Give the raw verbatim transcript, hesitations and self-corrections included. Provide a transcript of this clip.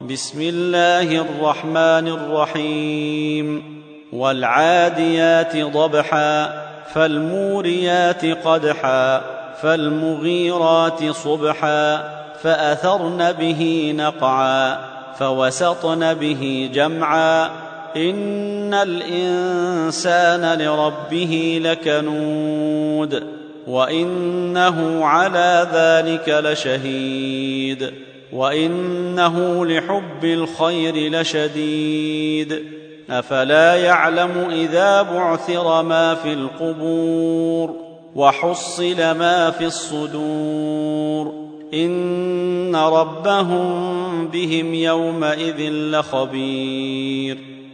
بسم الله الرحمن الرحيم والعاديات ضبحا فالموريات قدحا فالمغيرات صبحا فأثرن به نقعا فوسطن به جمعا إن الإنسان لربه لكنود وإنه على ذلك لشهيد وإنه لحب الخير لشديد أفلا يعلم إذا بعثر ما في القبور وحصل ما في الصدور إن ربهم بهم يومئذ لخبير